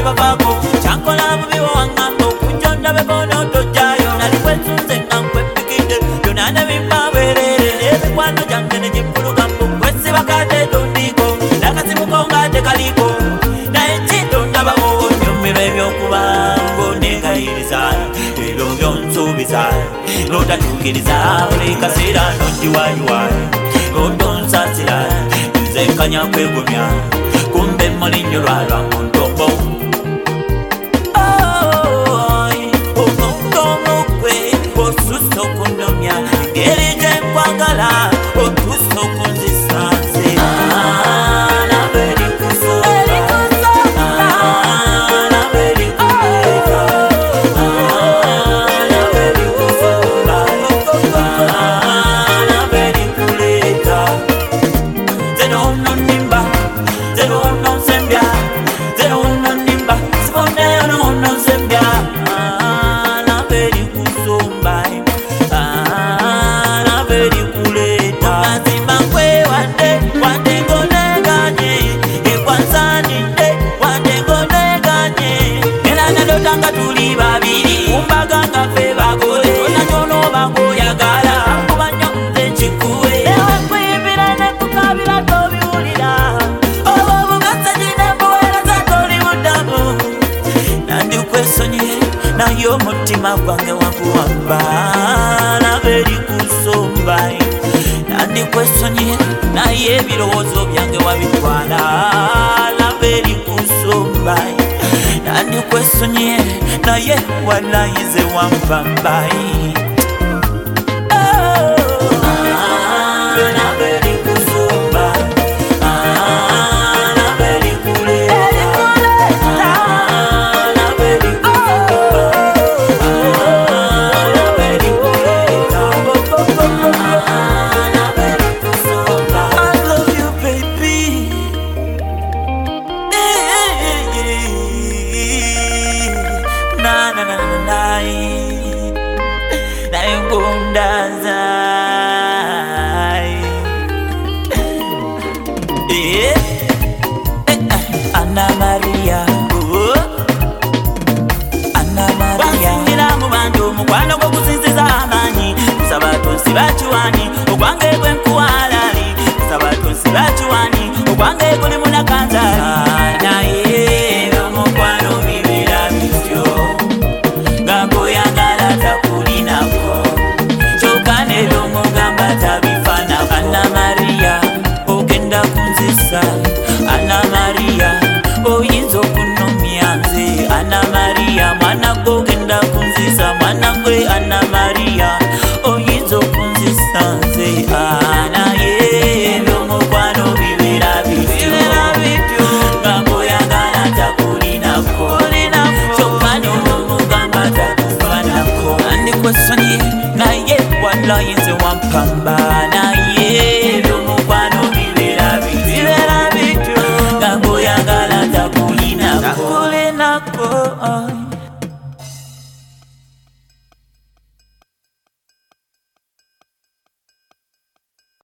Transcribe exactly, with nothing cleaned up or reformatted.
tebavaako kyankola bubi waŋŋamba okujjonda bekono tojjayo nali kwesunze nga nkwepikidde byonna ne bimpa bwereere n'emikwano gyange ne gimpulugambo kwesibakate tondiiko n'akasimuko nga tekaliko naye kintu ndabawo nyumirwa ebyokuba ng'onneegayiriza ebyo byonsuubiza n'otatuukiriza buli kaseera n'ogiwayiwayi n'otonsasira nze nkanya kwegumya kumbe mulinnyo lwalwa mu ntombo omuntu omukwe osusse okundomya ngeri gye nkwagala otuuse okunzisa nze tuli babiri umbaga nga ffe bagole onakyonoba ng'oyagala kubanya nze nkikuwe ewe kwimbira ne kukabira tobiwulira oba obugasa ginembuweera za toli buddamu nandikwesonyiye naye omutima gwange waguwamba laba eri ku nsumba nandikwesonyiye naye ebirowoozo byange wabitwala laba eri ku nsumba nandikwesonyiye naye walayize wampambayi Anna Maria, oh. Anna Maria. Wasingira mu bantu mukwano gwo kusinziza amanyi kusaba tonsi bachiwani ogwange gwe nkuwalali kusaba tonsi bachiwani ogwange guli munakanzala naye omukwano bibira bityo ngakoyagala takulinako kyokane byomugamba tabifana. Anna Maria ogenda kunzisa Anna Maria oyinza okunomya nze Anna Maria mwana gogenda kunzisa mwana gwe Anna Maria oyinza okunzisa nze naye ebyomukwano bibera bityo ngakoyagala takulinako kyokka n'omugamba takufanako nandikwesonyiye naye walayinze wampamba